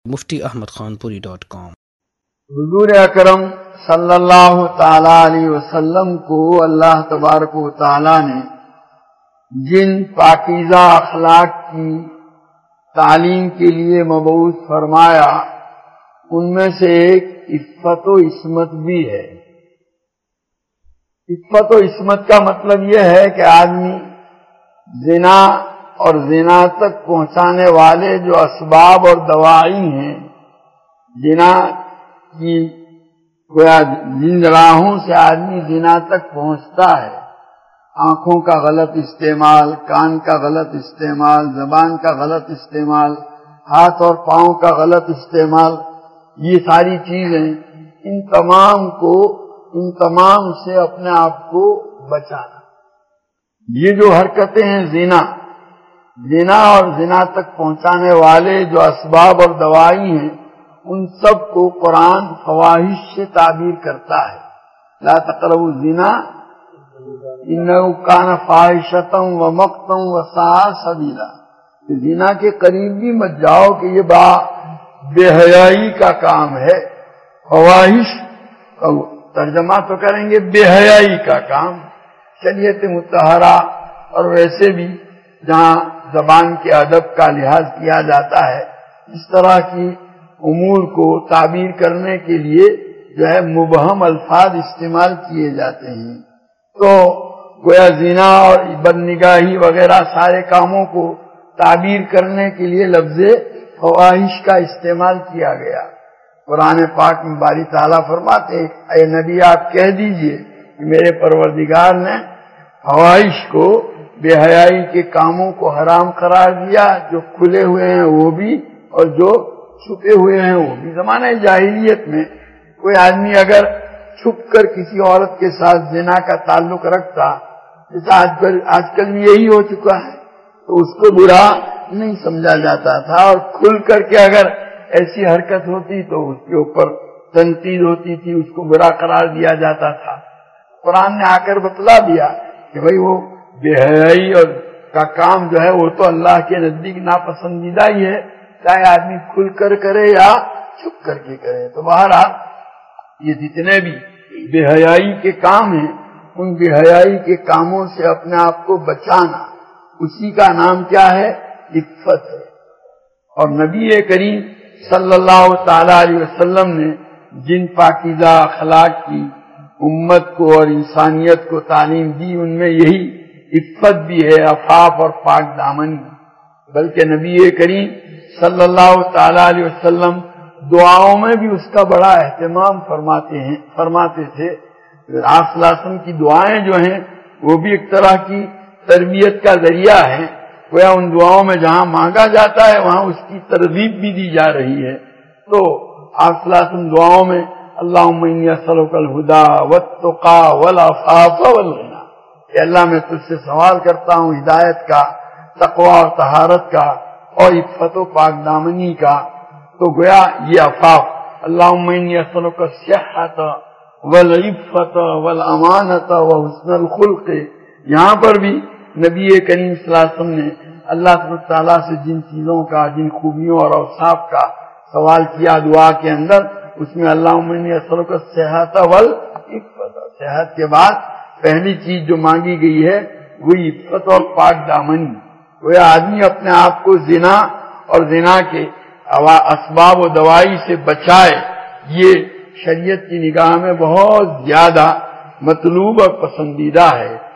muftiahmadkhanpuri.com۔ حضور اکرم صلی اللہ تعالی علیہ وسلم کو اللہ تبارک و تعالی نے جن پاکیزہ اخلاق کی تعلیم کے لیے مبعوث فرمایا ان میں سے ایک عفت و عصمت بھی ہے۔ عفت و عصمت کا مطلب یہ ہے کہ آدمی زنا اور زنا تک پہنچانے والے جو اسباب اور دوائی ہیں، زنا کی گویا جن راہوں سے آدمی زنا تک پہنچتا ہے، آنکھوں کا غلط استعمال، کان کا غلط استعمال، زبان کا غلط استعمال، ہاتھ اور پاؤں کا غلط استعمال، یہ ساری چیزیں ان تمام سے اپنے آپ کو بچانا۔ یہ جو حرکتیں ہیں زنا اور زنا تک پہنچانے والے جو اسباب اور دوائی ہیں، ان سب کو قرآن فواحش سے تعبیر کرتا ہے۔ لا تقربوا الزنا انہ کان فاحشۃ ومقتا وساء سبیلا، زنا کے قریب بھی مت جاؤ کہ یہ بے حیائی کا کام ہے۔ فواحش ترجمہ تو کریں گے بے حیائی کا کام۔ شریعت مطہرہ اور ویسے بھی جہاں زبان کے ادب کا لحاظ کیا جاتا ہے، اس طرح کی امور کو تعبیر کرنے کے لیے جو ہے مبہم الفاظ استعمال کیے جاتے ہیں۔ تو گویا زنا اور بدنگاہی وغیرہ سارے کاموں کو تعبیر کرنے کے لیے لفظ فواحش کا استعمال کیا گیا۔ قرآن پاک میں باری تعالیٰ فرماتے ہیں، اے نبی آپ کہہ دیجئے کہ میرے پروردگار نے فواحش کو، بے حیائی کے کاموں کو حرام قرار دیا، جو کھلے ہوئے ہیں وہ بھی اور جو چھپے ہوئے ہیں وہ بھی۔ زمانہ جاہلیت میں کوئی آدمی اگر چھپ کر کسی عورت کے ساتھ زنا کا تعلق رکھتا، جیسا آج کل یہی ہو چکا ہے، تو اس کو برا نہیں سمجھا جاتا تھا، اور کھل کر کے اگر ایسی حرکت ہوتی تو اس کے اوپر تنقید ہوتی تھی، اس کو برا قرار دیا جاتا تھا۔ قرآن نے آ کر بتلا دیا کہ بھئی وہ بے حیائی اور کا کام جو ہے وہ تو اللہ کے نزدیک ناپسندیدہ ہی ہے، چاہے آدمی کھل کر کرے یا چھپ کر کے کرے۔ تو بہرحال یہ جتنے بھی بے حیائی کے کام ہیں، ان بے حیائی کے کاموں سے اپنے آپ کو بچانا، اسی کا نام کیا ہے؟ عفت ہے۔ اور نبی کریم صلی اللہ تعالی علیہ وسلم نے جن پاکیزہ اخلاق کی امت کو اور انسانیت کو تعلیم دی، ان میں یہی عفت بھی ہے، عفاف اور پاک دامنی۔ بلکہ نبی کریم صلی اللہ تعالی علیہ وسلم دعاؤں میں بھی اس کا بڑا اہتمام فرماتے تھے۔ آپ صلی اللہ علیہ وسلم کی دعائیں جو ہیں وہ بھی ایک طرح کی تربیت کا ذریعہ ہے۔ گویا ان دعاؤں میں جہاں مانگا جاتا ہے وہاں اس کی ترغیب بھی دی جا رہی ہے۔ تو آپ صلی اللہ علیہ وسلم دعاؤں میں اللہم انی اسألک الہدی والتقی والعفاف والغنی، کہ اللہ میں تجھ سے سوال کرتا ہوں ہدایت کا، تقوی اور طہارت کا، اور عفت و پاک دامنی کا۔ تو گویا یہ عفاف، اللہم انی اسألک الصحۃ والعفت والامانۃ وحسن الخلق، یہاں پر بھی نبی کریم صلی اللہ علیہ وسلم نے اللہ تعالیٰ سے جن چیزوں کا، جن خوبیوں اور اوصاف کا سوال کیا دعا کے اندر، اس میں اللہم انی اسألک الصحۃ والعفت، صحت کے بعد پہلی چیز جو مانگی گئی ہے وہ عفت اور پاک دامنی۔ وہ آدمی اپنے آپ کو زنا اور زنا کے اسباب و دوائی سے بچائے، یہ شریعت کی نگاہ میں بہت زیادہ مطلوب اور پسندیدہ ہے۔